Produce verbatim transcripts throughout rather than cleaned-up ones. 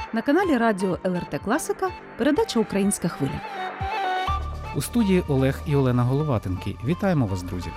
На каналі радіо ел ер те Класика передача «Українська хвиля». У студії Олег і Олена Головатенки. Вітаємо вас, друзі!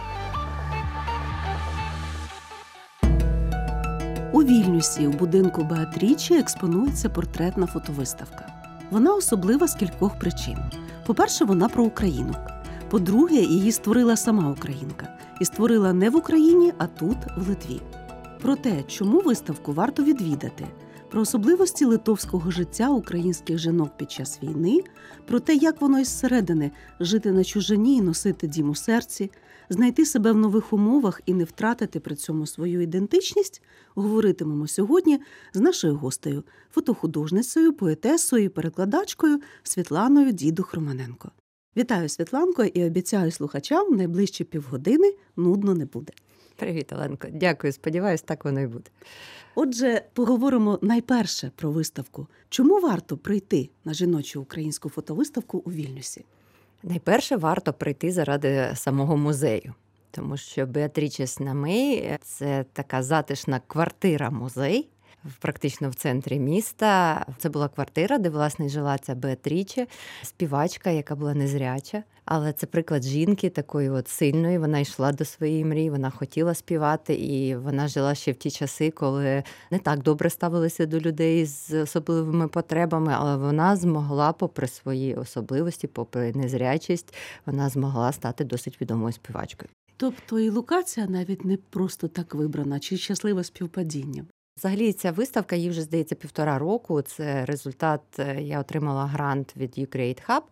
У Вільнюсі у будинку Беатріче експонується портретна фотовиставка. Вона особлива з кількох причин. По-перше, вона про українок. По-друге, її створила сама українка. І створила не в Україні, а тут, в Литві. Про те, чому виставку варто відвідати, про особливості литовського життя українських жінок під час війни, про те, як воно із середини жити на чужині і носити дім у серці, знайти себе в нових умовах і не втратити при цьому свою ідентичність, говоритимемо сьогодні з нашою гостею, фотохудожницею, поетесою і перекладачкою Світланою Дідух-Романенко. Вітаю, Світланко, і обіцяю слухачам, в найближчі півгодини нудно не буде. Привіт, Оленко. Дякую, сподіваюсь, так воно і буде. Отже, поговоримо найперше про виставку. Чому варто прийти на жіночу українську фотовиставку у Вільнюсі? Найперше, варто прийти заради самого музею. Тому що Беатрічес на Мей – це така затишна квартира-музей, практично в центрі міста. Це була квартира, де, власне, жила ця Беатріче, співачка, яка була незряча. Але це приклад жінки такої от сильної, вона йшла до своєї мрії, вона хотіла співати, і вона жила ще в ті часи, коли не так добре ставилися до людей з особливими потребами, але вона змогла, попри свої особливості, попри незрячість, вона змогла стати досить відомою співачкою. Тобто і локація навіть не просто так вибрана, чи щасливе співпадіння? Взагалі, ця виставка, їй вже, здається, півтора року. Це результат, я отримала грант від Ukraine Hub.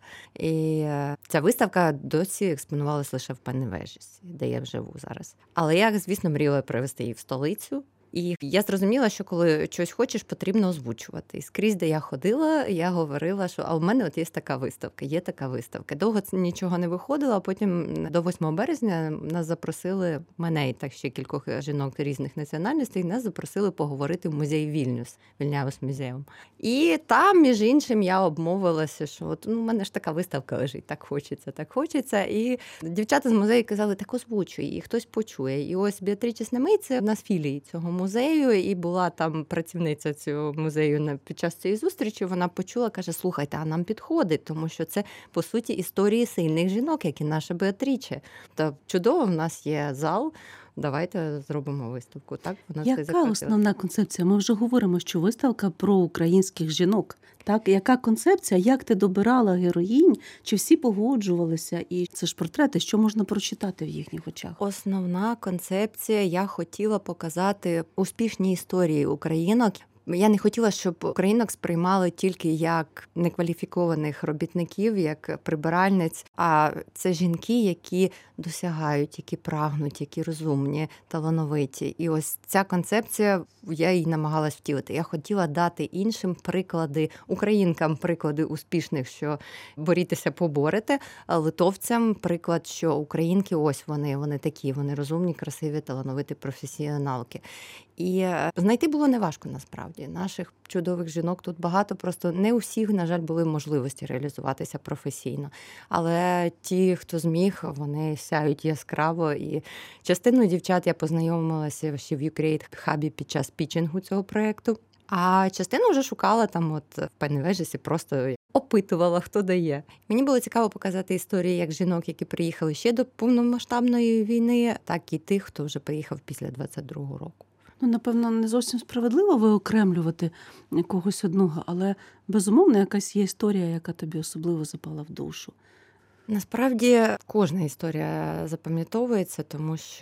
І ця виставка досі експонувалась лише в Пенневежісі, де я живу зараз. Але я, звісно, мріяла привезти її в столицю. І я зрозуміла, що коли щось хочеш, потрібно озвучувати. І скрізь, де я ходила, я говорила, що а у мене от є така виставка, є така виставка. Довго нічого не виходило, а потім до восьмого березня нас запросили, мене і так ще кількох жінок різних національностей, нас запросили поговорити в музей Вільнюс, Вільнявус музеум. І там, між іншим, я обмовилася, що от, ну, у мене ж така виставка лежить, так хочеться, так хочеться. І дівчата з музею казали, так озвучуй, і хтось почує. І ось Беатрічес на Мей – це в нас філії цього музею, і була там працівниця цього музею під час цієї зустрічі, вона почула, каже, слухайте, а нам підходить, тому що це, по суті, історії сильних жінок, як і наша Беатріче. Та чудово, в нас є зал, давайте зробимо виставку. Так, вона все Яка основна концепція? Ми вже говоримо, що виставка про українських жінок. Так, яка концепція? Як ти добирала героїнь? Чи всі погоджувалися? І це ж портрети, що можна прочитати в їхніх очах? Основна концепція, я хотіла показати успішні історії українок. Я не хотіла, щоб українок сприймали тільки як некваліфікованих робітників, як прибиральниць, а це жінки, які досягають, які прагнуть, які розумні, талановиті. І ось ця концепція, я її намагалась втілити. Я хотіла дати іншим приклади, українкам приклади успішних, що борітеся, поборете, а литовцям приклад, що українки, ось вони, вони такі, вони розумні, красиві, талановиті професіоналки. І знайти було неважко, насправді. Наших чудових жінок тут багато, просто не у всіх, на жаль, були можливості реалізуватися професійно. Але ті, хто зміг, вони сяють яскраво. І частину дівчат я познайомилася ще в Ukraine Hub під час пітчингу цього проєкту. А частину вже шукала там от в Пенневежісі, просто опитувала, хто дає. Мені було цікаво показати історії як жінок, які приїхали ще до повномасштабної війни, так і тих, хто вже приїхав після двадцять другого року. Ну, напевно, не зовсім справедливо виокремлювати когось одного, але, безумовно, якась є історія, яка тобі особливо запала в душу. Насправді, кожна історія запам'ятовується, тому що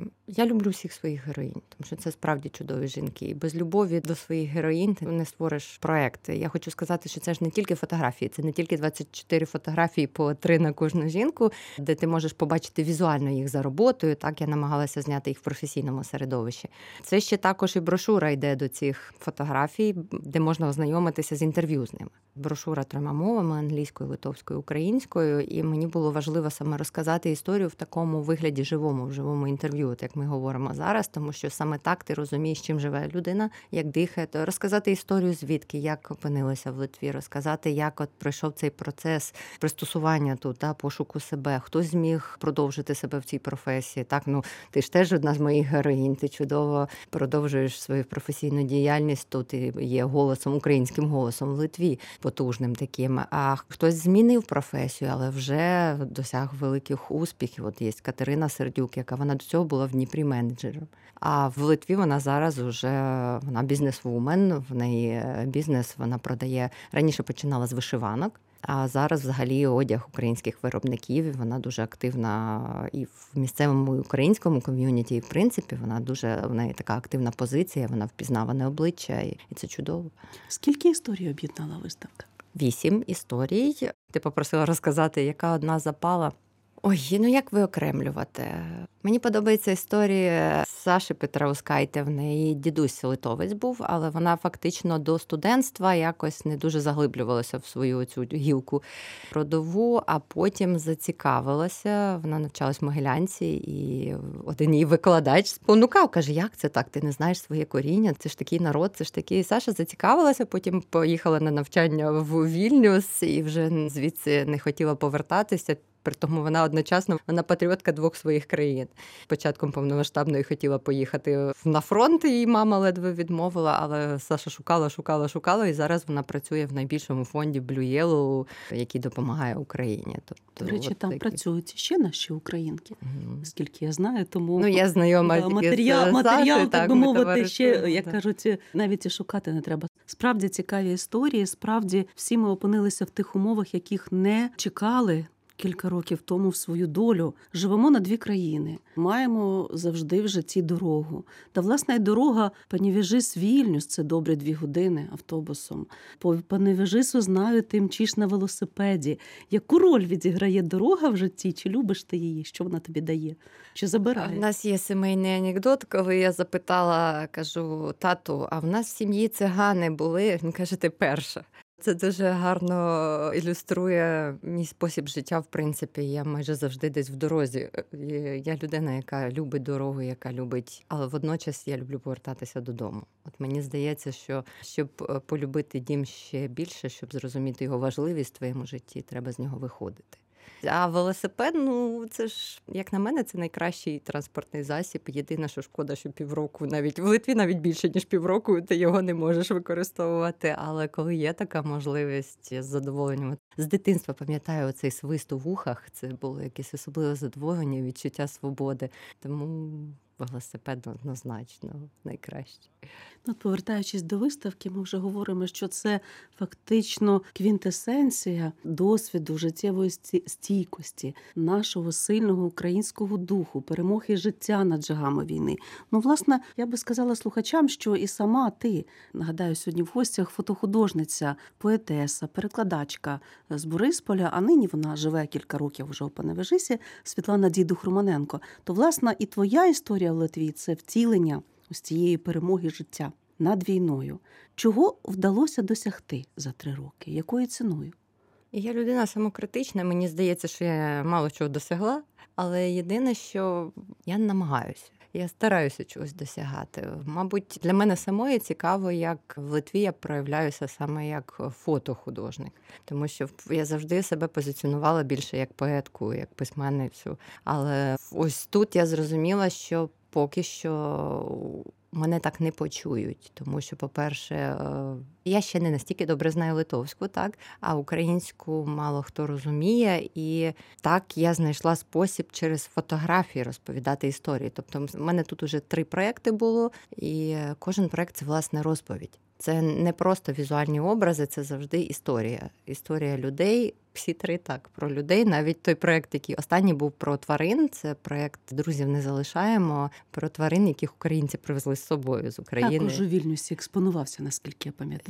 я люблю всіх своїх героїнь, тому що це справді чудові жінки. І без любові до своїх героїнь ти не створиш проекти. Я хочу сказати, що це ж не тільки фотографії, це не тільки двадцять чотири фотографії по три на кожну жінку, де ти можеш побачити візуально їх за роботою. Так, я намагалася зняти їх в професійному середовищі. Це ще також і брошура йде до цих фотографій, де можна ознайомитися з інтерв'ю з ними. Брошура трьома мовами – англійською, литовською, українською. І мені було важливо саме розказати історію в такому вигляді живому, в живому інтерв'ю. От як ми говоримо зараз, тому що саме так ти розумієш, чим живе людина, як дихає. То розказати історію, звідки, як опинилися в Литві, розказати, як от пройшов цей процес пристосування тут, та, пошуку себе, хто зміг продовжити себе в цій професії. Так, ну, ти ж теж одна з моїх героїнь, ти чудово продовжуєш свою професійну діяльність, тут і є голосом, українським голосом в Литві, потужним таким. А хтось змінив професію, але вже досяг великих успіхів. От є Катерина Сердюк, яка вона до цього була в Дніпрі менеджером. А в Литві вона зараз уже вона бізнес-вумен, в неї бізнес, вона продає, раніше починала з вишиванок, а зараз взагалі одяг українських виробників, вона дуже активна і в місцевому українському ком'юніті, і в принципі вона дуже, в неї така активна позиція, вона впізнаване обличчя, і це чудово. Скільки історій об'єднала виставка? Вісім історій. Ти попросила розказати, яка одна запала. Ой, ну як виокремлювати? Мені подобається історія Саші Петраускайте. В неї дідусь литовець був, але вона фактично до студентства якось не дуже заглиблювалася в свою цю гілку родову, а потім зацікавилася. Вона навчалась в Могилянці, і один її викладач спонукав, каже, як це так? Ти не знаєш своє коріння? Це ж такий народ, це ж такий. Саша зацікавилася, потім поїхала на навчання в Вільнюс і вже звідси не хотіла повертатися. При тому вона одночасно, вона патріотка двох своїх країн. Початком повномасштабної хотіла поїхати на фронт, її мама ледве відмовила, але Саша шукала, шукала, шукала, і зараз вона працює в найбільшому фонді Blue Yellow, який допомагає Україні. Тобто, до речі, там такі... працюють ще наші українки, mm-hmm. скільки я знаю, тому... Ну, я знайома да, матеріал, з матеріал, Саші, так би мовити, ще, да. як кажуть, навіть і шукати не треба. Справді цікаві історії, справді всі ми опинилися в тих умовах, яких не чекали кілька років тому в свою долю. Живемо на дві країни. Маємо завжди в житті дорогу. Та, власне, і дорога Паневіжис-Вільнюс – це добре дві години автобусом. По Паневіжису знаю, ти мчиш на велосипеді. Яку роль відіграє дорога в житті? Чи любиш ти її? Що вона тобі дає? Чи забирає? У нас є сімейний анекдот, коли я запитала, кажу, тату, а в нас в сім'ї цигани були? Він каже, ти перша. Це дуже гарно ілюструє мій спосіб життя, в принципі. Я майже завжди десь в дорозі. Я людина, яка любить дорогу, яка любить, але водночас я люблю повертатися додому. От мені здається, що щоб полюбити дім ще більше, щоб зрозуміти його важливість в твоєму житті, треба з нього виходити. А велосипед, ну, це ж, як на мене, це найкращий транспортний засіб. Єдине, що шкода, що півроку, навіть в Литві навіть більше, ніж півроку, ти його не можеш використовувати. Але коли є така можливість, з задоволенням. З дитинства пам'ятаю оцей свист у вухах, це було якесь особливе задоволення, відчуття свободи. Тому велосипед однозначно найкраще. Ну, повертаючись до виставки, ми вже говоримо, що це фактично квінтесенція досвіду життєвої стійкості, нашого сильного українського духу, перемоги життя над жагами війни. Ну, власне, я би сказала слухачам, що і сама ти, нагадаю, сьогодні в гостях фотохудожниця, поетеса, перекладачка з Борисполя, а нині вона живе кілька років вже у Паневіжисі, Світлана Дідух-Романенко. То, власне, і твоя історія в Литві – це втілення ось цієї перемоги життя над війною. Чого вдалося досягти за три роки? Якою ціною? Я людина самокритична, мені здається, що я мало чого досягла, але єдине, що я намагаюся. Я стараюся чогось досягати. Мабуть, для мене самої цікаво, як в Литві я проявляюся саме як фотохудожник. Тому що я завжди себе позиціонувала більше як поетку, як письменницю. Але ось тут я зрозуміла, що поки що мене так не почують. Тому що, по-перше, я ще не настільки добре знаю литовську, так, а українську мало хто розуміє. І так я знайшла спосіб через фотографії розповідати історії. Тобто в мене тут уже три проекти було, і кожен проект – це, власне, розповідь. Це не просто візуальні образи, це завжди історія. Історія людей. Всі три так, про людей. Навіть той проєкт, який останній був про тварин, це проєкт «Друзів не залишаємо», про тварин, яких українці привезли з собою з України. Також у Вільнюсі експонувався, наскільки я пам'ятаю.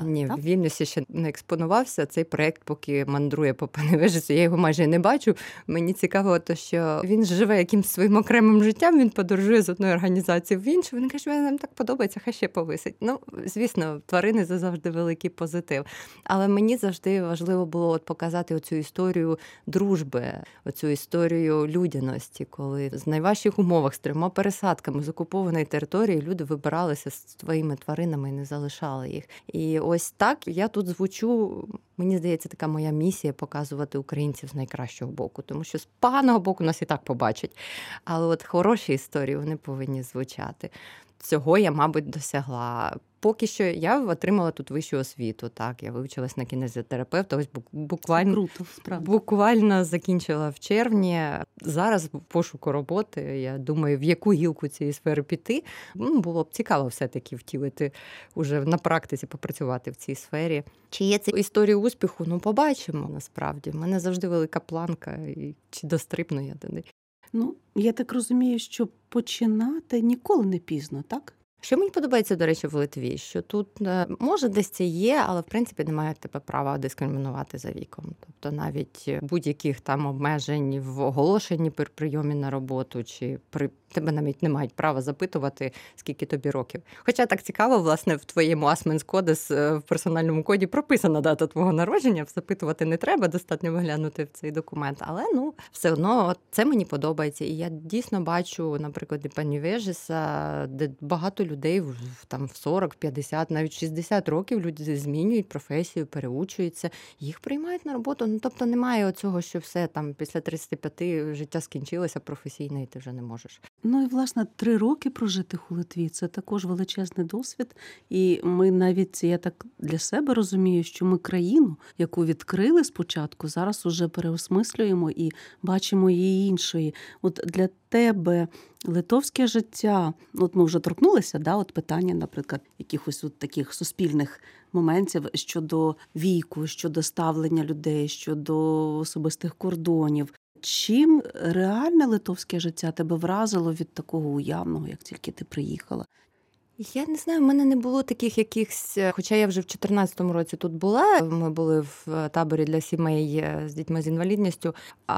Ні, так? в Вільнюсі ще не експонувався. Цей проєкт поки мандрує по Паневежицю, я його майже не бачу. Мені цікаво, то, що він живе якимсь своїм окремим життям, він подорожує з одної організації в іншу. Він каже, мені нам так подобається, хай ще повисить. Ну, звісно, тварини – це завжди великий позитив. Але мені завжди важливо було от показати оцю історію дружби, оцю історію людяності, коли з найважчих умовах, з трьома пересадками з окупованої території люди вибиралися з своїми тваринами і не залишали їх. І ось так я тут звучу, мені здається, така моя місія – показувати українців з найкращого боку, тому що з поганого боку нас і так побачать. Але от хороші історії, вони повинні звучати. Цього я, мабуть, досягла. Поки що я отримала тут вищу освіту. Так, я вивчилась на кінезіотерапевта, ось буквально, круто, справді. буквально закінчила в червні. Зараз в пошуку роботи, я думаю, в яку гілку цієї сфери піти. Ну, було б цікаво все-таки втілити, уже на практиці попрацювати в цій сфері. Чи є це історія успіху? Ну, побачимо, насправді. У мене завжди велика планка, і чи дострибну я до неї. Ну, я так розумію, що починати ніколи не пізно, так? Що мені подобається, до речі, в Литві, що тут, може, десь це є, але, в принципі, немає тебе права дискримінувати за віком. Тобто навіть будь-яких там обмежень в оголошенні при прийомі на роботу, чи при тебе навіть не мають права запитувати, скільки тобі років. Хоча так цікаво, власне, в твоєму Asmens Codes в персональному коді прописана дата твого народження, запитувати не треба, достатньо виглянути в цей документ. Але, ну, все одно, це мені подобається. І я дійсно бачу, наприклад, Паневежиса, де багато людей там в сорок, п'ятдесят, навіть шістдесят років люди змінюють професію, переучуються, їх приймають на роботу. Ну, тобто немає оцього, що все там після тридцяти п'яти життя скінчилося професійне, і ти вже не можеш. Ну і, власне, три роки прожити у Литві – це також величезний досвід. І ми навіть, я так для себе розумію, що ми країну, яку відкрили спочатку, зараз уже переосмислюємо і бачимо її іншої. От для тебе литовське життя, от ми вже торкнулися, да, от питання, наприклад, якихось от таких суспільних моментів щодо віку, щодо ставлення людей, щодо особистих кордонів. Чим реальне литовське життя тебе вразило від такого уявного, як тільки ти приїхала? Я не знаю, в мене не було таких якихось, хоча я вже в чотирнадцятому році тут була, ми були в таборі для сімей з дітьми з інвалідністю,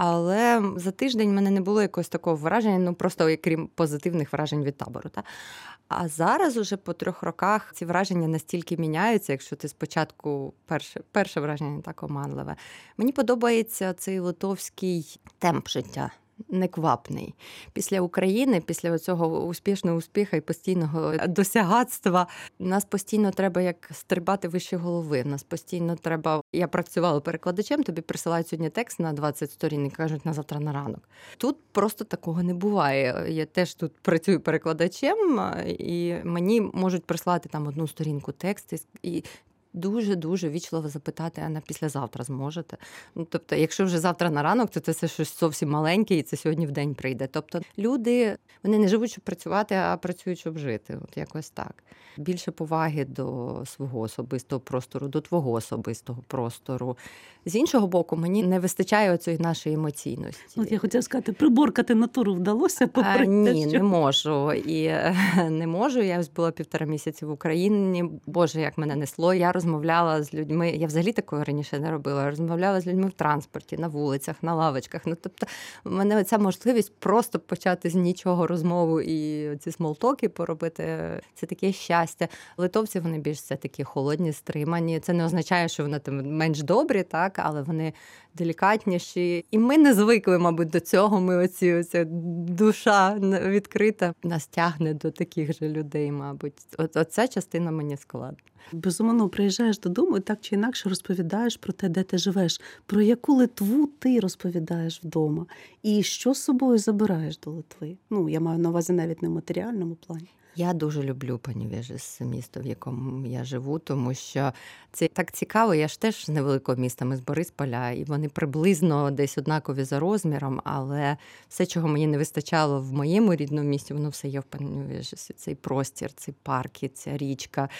але за тиждень в мене не було якогось такого враження, ну просто крім позитивних вражень від табору. Та? А зараз уже по трьох роках ці враження настільки міняються, якщо ти спочатку перше, перше враження не так оманливе. Мені подобається цей литовський темп життя. Неквапний. Після України, після цього успішного успіху і постійного досягатства, нас постійно треба як стрибати вище голови. Нас постійно треба... Я працювала перекладачем, тобі присилають сьогодні текст на двадцять сторін і кажуть на завтра на ранок. Тут просто такого не буває. Я теж тут працюю перекладачем, і мені можуть прислати там одну сторінку тексту, і дуже-дуже вічливо запитати, а на післязавтра зможете. Ну, тобто, якщо вже завтра на ранок, то це щось зовсім маленьке, і це сьогодні в день прийде. Тобто, люди, вони не живуть, щоб працювати, а працюють, щоб жити. От якось так. Більше поваги до свого особистого простору, до твого особистого простору. З іншого боку, мені не вистачає оцієї нашої емоційності. От я хотіла сказати, приборкати натуру вдалося? Попри а, ні, те, що... не можу. І не можу. Я ось була півтора місяці в Україні. Боже, як мене несло. Я розмовляла з людьми. Я взагалі такого раніше не робила. Я розмовляла з людьми в транспорті, на вулицях, на лавочках. Ну, тобто, в мене ця можливість просто почати з нічого розмову і ці смолтоки поробити. Це таке щастя. Литовці, вони більш все такі холодні, стримані. Це не означає, що вони там менш добрі, так, але вони делікатніші. І ми не звикли, мабуть, до цього. Ми оці, оця душа відкрита нас тягне до таких же людей, мабуть. От, оця частина мені складна. Безумовно, приїжджаєш додому і так чи інакше розповідаєш про те, де ти живеш. Про яку Литву ти розповідаєш вдома? І що з собою забираєш до Литви? Ну, я маю на увазі навіть не в матеріальному плані. Я дуже люблю Паневежис, місто, в якому я живу, тому що це так цікаво. Я ж теж з невеликого міста, ми з Борисполя, і вони приблизно десь однакові за розміром, але все, чого мені не вистачало в моєму рідному місті, воно все є в Паневежисі. Цей простір, ці парки, ця річка.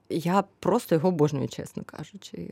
Я просто його обожнюю, чесно кажучи.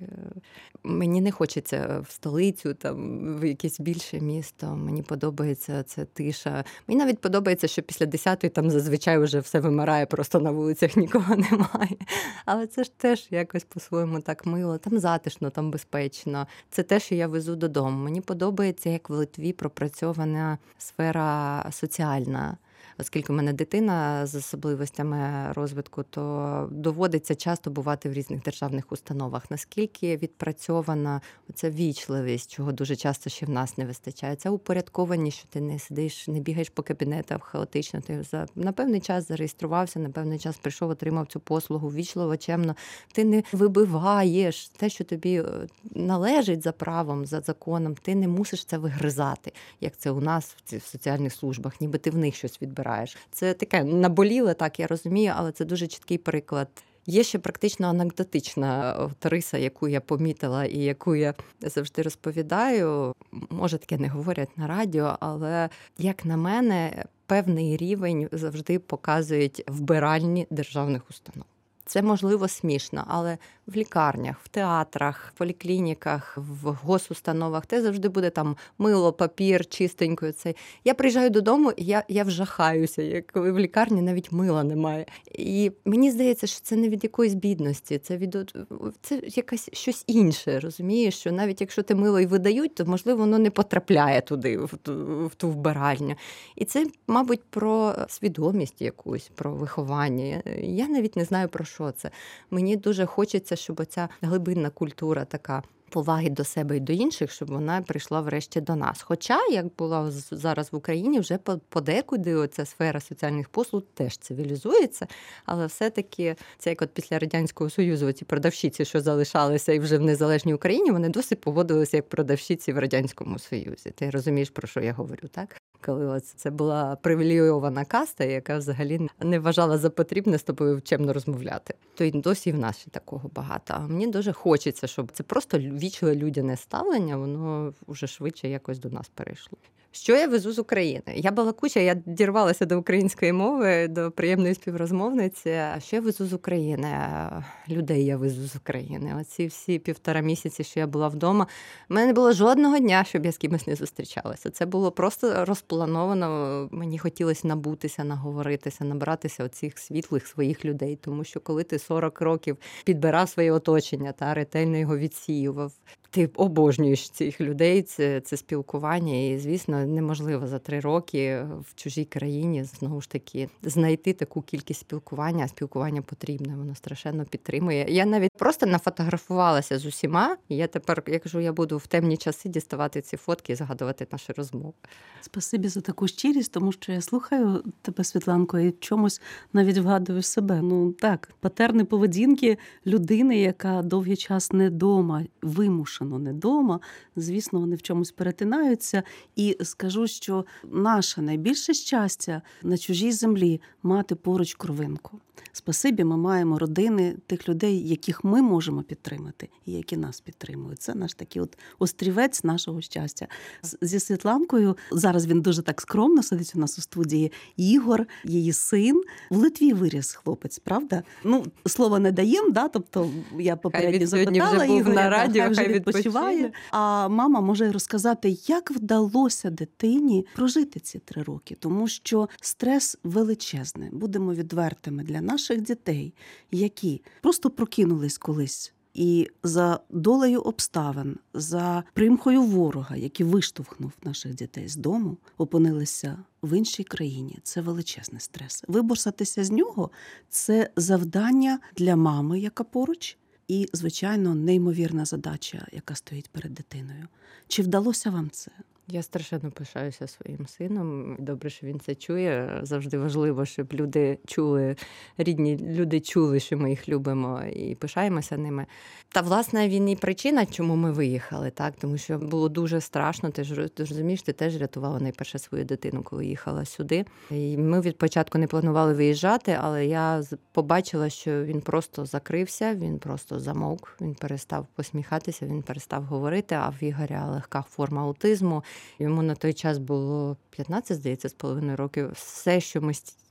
Мені не хочеться в столицю, там, в якесь більше місто. Мені подобається ця тиша. Мені навіть подобається, що після десятої там зазвичай вже все вимирає, просто на вулицях нікого немає. Але це ж теж якось по-своєму так мило. Там затишно, там безпечно. Це те, що я везу додому. Мені подобається, як в Литві пропрацьована сфера соціальна. Оскільки в мене дитина з особливостями розвитку, то доводиться часто бувати в різних державних установах. Наскільки відпрацьована оця вічливість, чого дуже часто ще в нас не вистачає. Це упорядкованість, що ти не сидиш, не бігаєш по кабінетах хаотично. Ти за на певний час зареєструвався, на певний час прийшов, отримав цю послугу, вічливо, чемно. Ти не вибиваєш те, що тобі належить за правом, за законом. Ти не мусиш це вигризати, як це у нас в соціальних службах, ніби ти в них щось відбираєш. Це таке наболіле, так, я розумію, але це дуже чіткий приклад. Є ще практично анекдотична риса, яку я помітила і яку я завжди розповідаю. Може, таке не говорять на радіо, але, як на мене, певний рівень завжди показують вбиральні державних установ. Це, можливо, смішно, але в лікарнях, в театрах, в поліклініках, в госустановах, те завжди буде там мило, папір, чистенько. Це. Я приїжджаю додому, і я, я вжахаюся, коли в лікарні навіть мила немає. І мені здається, що це не від якоїсь бідності, це від це якась щось інше, розумієш? Що навіть якщо те мило і видають, то, можливо, воно не потрапляє туди, в ту, в ту вбиральню. І це, мабуть, про свідомість якусь, про виховання. Я навіть не знаю, про що це. Мені дуже хочеться, щоб оця глибинна культура така поваги до себе і до інших, щоб вона прийшла врешті до нас. Хоча, як було зараз в Україні, вже подекуди оця сфера соціальних послуг теж цивілізується, але все-таки це як от після Радянського Союзу ці продавщиці, що залишалися і вже в незалежній Україні, вони досі поводилися як продавщиці в Радянському Союзі. Ти розумієш, про що я говорю, так? Коли це була привілейована каста, яка взагалі не вважала за потрібне з тобою чемно розмовляти. То й досі в нас такого багато. А мені дуже хочеться, щоб це просто вічливе людяне ставлення, воно вже швидше якось до нас перейшло. Що я везу з України? Я балакуча, я дірвалася до української мови, до приємної співрозмовниці. А що я везу з України? Людей я везу з України. Оці всі півтора місяці, що я була вдома, в мене не було жодного дня, щоб я з кимось не зустрічалася. Це було просто розплановано. Мені хотілося набутися, наговоритися, набратися оцих світлих своїх людей. Тому що коли ти сорок років підбирав своє оточення та ретельно його відсіював, ти обожнюєш цих людей, це, це спілкування, і, звісно, неможливо за три роки в чужій країні, знову ж таки, знайти таку кількість спілкування, а спілкування потрібне, воно страшенно підтримує. Я навіть просто нафотографувалася з усіма, і я тепер, я кажу, я буду в темні часи діставати ці фотки і згадувати наші розмови. Спасибі за таку щирість, тому що я слухаю тебе, Світланко, і в чомусь навіть вгадую себе. Ну так, патерни поведінки людини, яка довгий час не дома, вимушена не дома, звісно, вони в чомусь перетинаються. І скажу, що наше найбільше щастя на чужій землі мати поруч кровинку. Спасибі, ми маємо родини тих людей, яких ми можемо підтримати і які нас підтримують. Це наш такий от острівець нашого щастя. Зі Світланкою, зараз він дуже так скромно сидить у нас у студії, Ігор, її син. В Литві виріс хлопець, правда? Ну, слова не даємо, да? Тобто я попередньо запитала Ігоря, на радіо, хай вже відпочиває. А мама може розказати, як вдалося дитині прожити ці три роки, тому що стрес величезний. Будемо відвертими для наших дітей, які просто прокинулись колись і за долею обставин, за примхою ворога, який виштовхнув наших дітей з дому, опинилися в іншій країні. Це величезний стрес. Виборсатися з нього – це завдання для мами, яка поруч, і, звичайно, неймовірна задача, яка стоїть перед дитиною. Чи вдалося вам це? Я страшенно пишаюся своїм сином. Добре, що він це чує. Завжди важливо, щоб люди чули, рідні люди чули, що ми їх любимо і пишаємося ними. Та, власне, він і причина, чому ми виїхали, так? Тому що було дуже страшно. Ти ж ти ж розумієш, ти теж рятувала найперше свою дитину, коли їхала сюди. І ми від початку не планували виїжджати, але я побачила, що він просто закрився, він просто замовк, він перестав посміхатися, він перестав говорити, а в Ігоря легка форма аутизму. Йому на той час було п'ятнадцять, здається, з половиною років. Все, що ми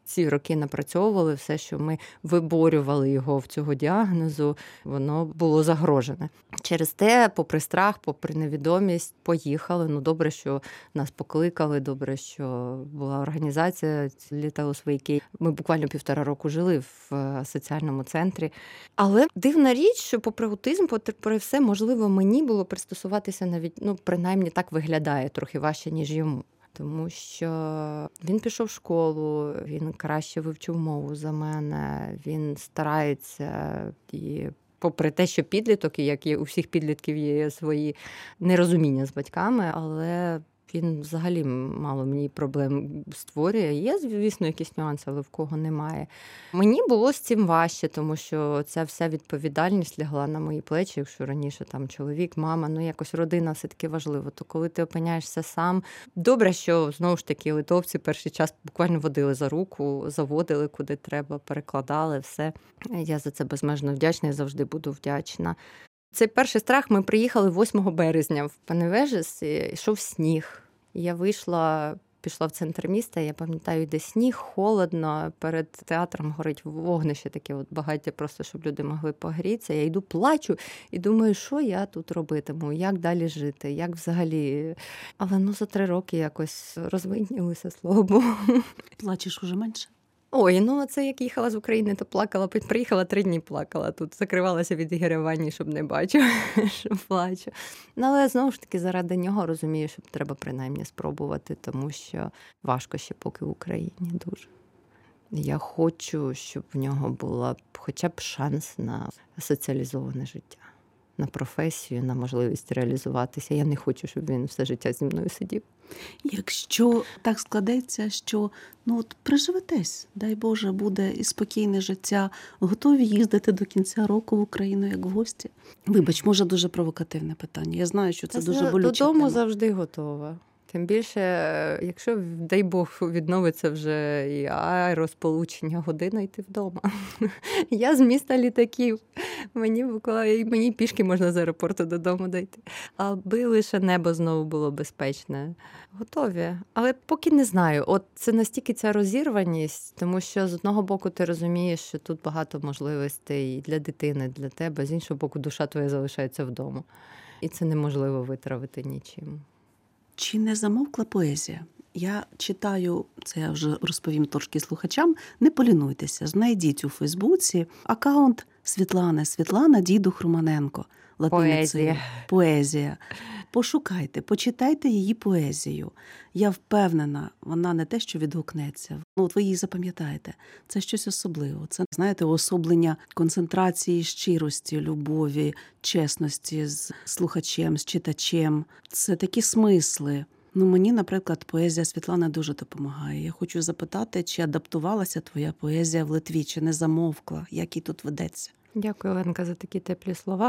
ці роки напрацьовували, все, що ми виборювали його в цього діагнозу, воно було загрожене. Через те, попри страх, попри невідомість, поїхали. Ну, добре, що нас покликали, добре, що була організація Little Sway. Ми буквально півтора року жили в соціальному центрі. Але дивна річ, що попри аутизм, попри все, можливо, мені було пристосуватися навіть, ну, принаймні так виглядає, трохи важче, ніж йому. Тому що він пішов в школу, він краще вивчив мову за мене, він старається і попри те, що підліток, і як і у всіх підлітків є свої нерозуміння з батьками, але він взагалі мало мені проблем створює. Є, звісно, якісь нюанси, але в кого немає. Мені було з цим важче, тому що ця вся відповідальність лягла на мої плечі, якщо раніше там чоловік, мама, ну якось родина все-таки важливо. То коли ти опиняєшся сам, добре, що знову ж таки литовці перший час буквально водили за руку, заводили куди треба, перекладали все. Я за це безмежно вдячна і завжди буду вдячна. Цей перший страх, ми приїхали восьмого березня в Паневежис, йшов сніг. Я вийшла, пішла в центр міста, я пам'ятаю, йде сніг, холодно, перед театром горить вогнище таке, от багаття просто, щоб люди могли погрітися. Я йду, плачу і думаю, що я тут робитиму, як далі жити, як взагалі. Але ну за три роки якось розвиднілися, слава Богу. Плачеш уже менше? Ой, ну це як їхала з України, то плакала, приїхала три дні плакала. Тут закривалася від Ігоря Вані, щоб не бачу, що плачу. Ну, але знову ж таки заради нього розумію, що треба принаймні спробувати, тому що важко ще поки в Україні дуже. Я хочу, щоб в нього була хоча б шанс на соціалізоване життя, на професію, на можливість реалізуватися. Я не хочу, щоб він все життя зі мною сидів. Якщо так складеться, що ну от приживетесь, дай Боже, буде і спокійне життя, готові їздити до кінця року в Україну як в гості? Вибач, може дуже провокативне питання. Я знаю, що це Та дуже болюче. Додому тема. завжди готова. Тим більше, якщо, дай Бог, відновиться вже і аеросполучення, година йти вдома. Я з міста літаків. Мені буквально, мені пішки можна з аеропорту додому дойти. Аби лише небо знову було безпечне. Готові. Але поки не знаю. От це настільки ця розірваність, тому що з одного боку ти розумієш, що тут багато можливостей для дитини, для тебе. З іншого боку, душа твоя залишається вдома. І це неможливо витравити нічим. Чи не замовкла поезія? Я читаю, це я вже розповім трошки слухачам, не полінуйтеся, знайдіть у Фейсбуці акаунт Світлани, Світлана Дідух Романенко. Латиницею. Поезія. Поезія. Пошукайте, почитайте її поезію. Я впевнена, вона не те, що відгукнеться. Ну, от ви її запам'ятаєте. Це щось особливе. Це, знаєте, уособлення концентрації, щирості, любові, чесності з слухачем, з читачем. Це такі смисли. Ну, мені, наприклад, поезія Світлани дуже допомагає. Я хочу запитати, чи адаптувалася твоя поезія в Литві, чи не замовкла, як їй тут ведеться? Дякую, Оленка, за такі теплі слова.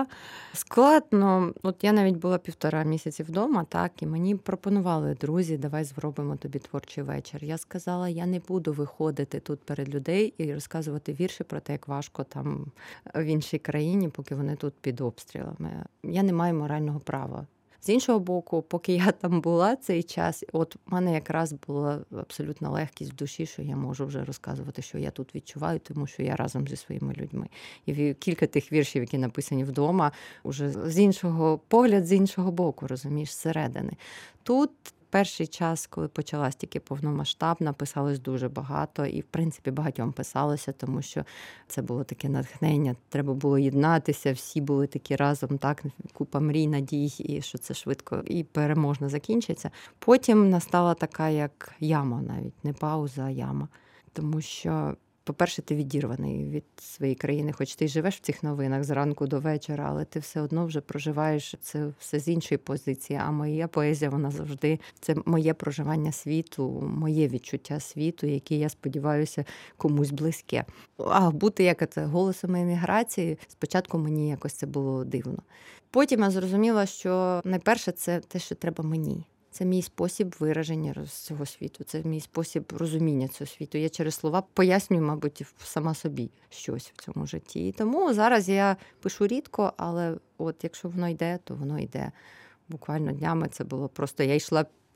Складно. От я навіть була півтора місяці вдома, так, і мені пропонували друзі, давай зробимо тобі творчий вечір. Я сказала, я не буду виходити тут перед людей і розказувати вірші про те, як важко там в іншій країні, поки вони тут під обстрілами. Я не маю морального права. З іншого боку, поки я там була цей час, от в мене якраз була абсолютна легкість в душі, що я можу вже розказувати, що я тут відчуваю, тому що я разом зі своїми людьми. І кілька тих віршів, які написані вдома, уже з іншого погляд, з іншого боку, розумієш, зсередини. Тут перший час, коли почалась тільки повномасштабна, писалось дуже багато, і, в принципі, багатьом писалося, тому що це було таке натхнення, треба було єднатися, всі були такі разом, так, купа мрій, надій, і що це швидко і переможно закінчиться. Потім настала така, як яма навіть, не пауза, а яма. Тому що, по-перше, ти відірваний від своєї країни, хоч ти живеш в цих новинах зранку до вечора, але ти все одно вже проживаєш це все з іншої позиції. А моя поезія, вона завжди, це моє проживання світу, моє відчуття світу, яке, я сподіваюся, комусь близьке. А бути як це голосом еміграції, спочатку мені якось це було дивно. Потім я зрозуміла, що найперше це те, що треба мені. Це мій спосіб вираження цього світу, це мій спосіб розуміння цього світу. Я через слова пояснюю, мабуть, сама собі щось в цьому житті. І тому зараз я пишу рідко, але от якщо воно йде, то воно йде. Буквально днями це було просто, я йшла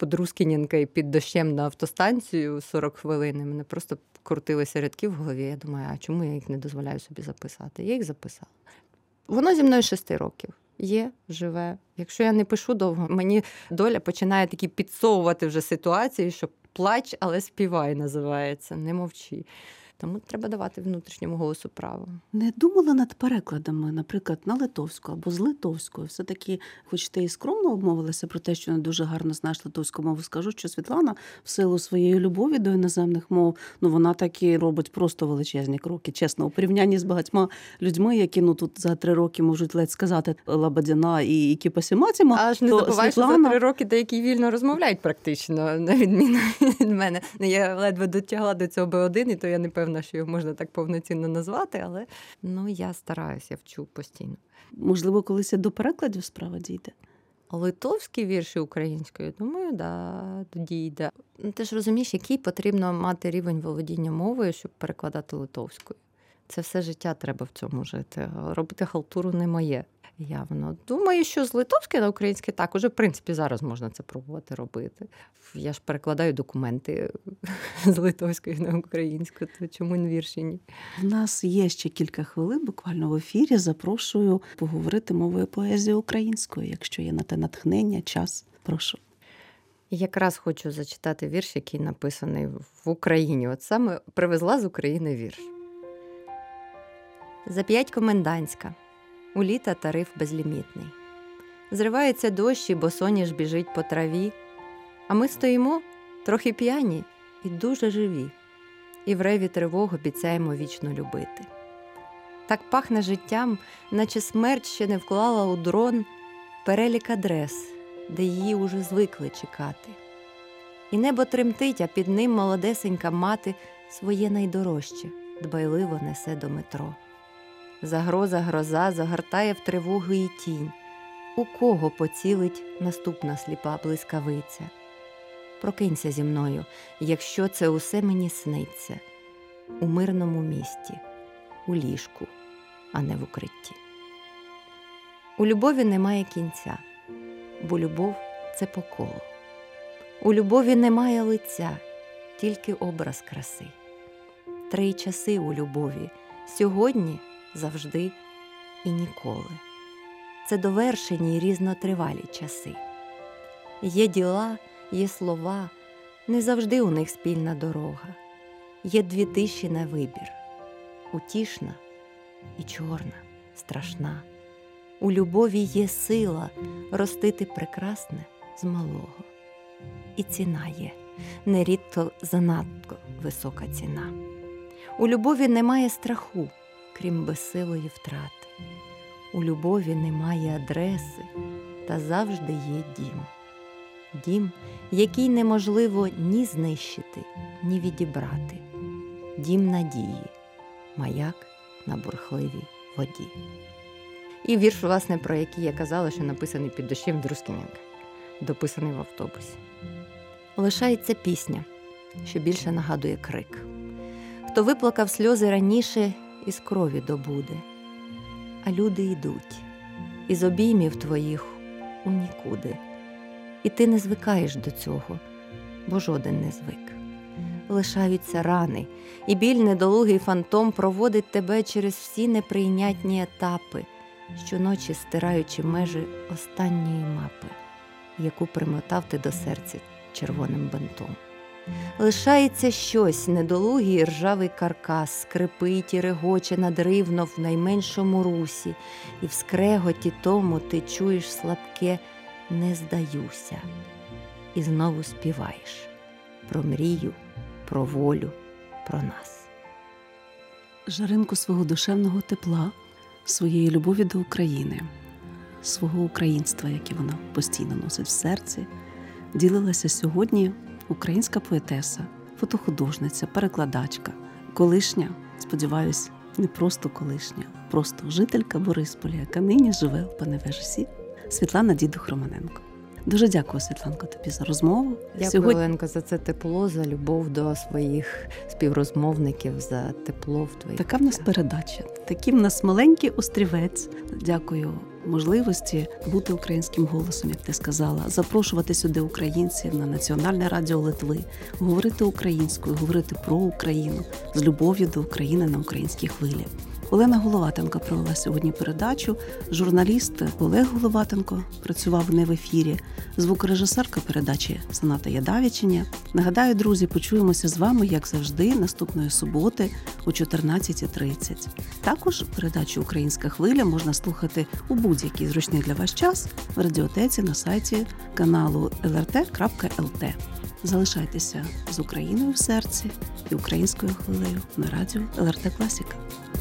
Подрускіненка і під дощем на автостанцію сорок хвилин. І мене просто крутилися рядки в голові. Я думаю, а чому я їх не дозволяю собі записати? Я їх записала. Воно зі мною шести років. Є, живе. Якщо я не пишу довго, мені доля починає такі підсовувати вже ситуації, що плач, але співай називається, не мовчи. Тому треба давати внутрішньому голосу право. Не думала над перекладами, наприклад, на литовську або з литовською. Все-таки, хоч ти і скромно обмовилася про те, що не дуже гарно знаєш литовську мову, скажу, що Світлана в силу своєї любові до іноземних мов, ну вона таки робить просто величезні кроки, чесно, у порівнянні з багатьма людьми, які ну тут за три роки можуть ледь сказати лабадіна і кіпасіматіма. Аж не забувай, Світлана... що за три роки деякі вільно розмовляють практично, на відміну від мене. Я ледве дотягла до цього Б один, і то я не певна, що його можна так повноцінно назвати, але ну, я стараюся, я вчу постійно. Можливо, колись і до перекладів справа дійде? Литовські вірші українською, думаю, да, дійде. Ти ж розумієш, який потрібно мати рівень володіння мовою, щоб перекладати литовською. Це все життя треба в цьому жити. Робити халтуру не моє явно. Думаю, що з литовської на українське так, уже в принципі зараз можна це пробувати робити. Я ж перекладаю документи з литовської на українську, то чому не вірші ні? У нас є ще кілька хвилин буквально в ефірі. Запрошую поговорити мовою поезії українською, якщо є на те натхнення, час. Прошу. Якраз хочу зачитати вірш, який написаний в Україні. От саме привезла з України вірш. За п'ять комендантська. У літа тариф безлімітний. Зривається дощ, і босоніж біжить по траві. А ми стоїмо, трохи п'яні і дуже живі. І в реві тривог обіцяємо вічно любити. Так пахне життям, наче смерть ще не вклала у дрон перелік адрес, де її уже звикли чекати. І небо тремтить, а під ним молодесенька мати своє найдорожче дбайливо несе до метро. Загроза гроза загортає в тривогу і тінь. У кого поцілить наступна сліпа блискавиця? Прокинься зі мною, якщо це усе мені сниться. У мирному місті, у ліжку, а не в укритті. У любові немає кінця, бо любов – це по колу. У любові немає лиця, тільки образ краси. Три часи у любові – сьогодні, завжди і ніколи. Це довершені й різнотривалі часи. Є діла, є слова, не завжди у них спільна дорога. Є дві тиші на вибір – утішна і чорна, страшна. У любові є сила ростити прекрасне з малого. І ціна є, нерідко занадто висока ціна. У любові немає страху, крім безсилої втрати. У любові немає адреси, та завжди є дім. Дім, який неможливо ні знищити, ні відібрати. Дім надії, маяк на бурхливій воді. І вірш, власне, про який я казала, що написаний під дощем Друскіненка, дописаний в автобусі. Лишається пісня, що більше нагадує крик. Хто виплакав сльози раніше, із крові добуде. А люди йдуть, із обіймів твоїх у нікуди. І ти не звикаєш до цього, бо жоден не звик. Лишаються рани, і біль недолугий фантом проводить тебе через всі неприйнятні етапи, щоночі стираючи межі останньої мапи, яку примотав ти до серця червоним бинтом. Лишається щось, недолугий і ржавий каркас, скрипить і регоче надривно в найменшому русі, і в скреготі тому ти чуєш слабке «не здаюся» і знову співаєш про мрію, про волю, про нас. Жаринку свого душевного тепла, своєї любові до України, свого українства, яке вона постійно носить в серці, ділилася сьогодні українська поетеса, фотохудожниця, перекладачка, колишня, сподіваюсь, не просто колишня, просто жителька Борисполя, яка нині живе в Паневежусі, Світлана Дідух-Романенко. Дуже дякую, Світланко, тобі за розмову. Дякую, Сьогодні... Оленко, за це тепло, за любов до своїх співрозмовників, за тепло в твоїх. Така в нас передача, такий в нас маленький острівець. Дякую можливості бути українським голосом, як ти сказала, запрошувати сюди українців на Національне радіо Литви, говорити українською, говорити про Україну, з любов'ю до України на українській хвилі. Олена Головатенко провела сьогодні передачу. Журналіст Олег Головатенко працював не в ефірі. Звукорежисерка передачі Соната Ядавіченя. Нагадаю, друзі, почуємося з вами, як завжди, наступної суботи о чотирнадцята тридцять. Також передачу «Українська хвиля» можна слухати у будь-який зручний для вас час в радіотеці на сайті каналу ел ер те крапка ел те. Залишайтеся з Україною в серці і українською хвилею на радіо ел ер те Класіка.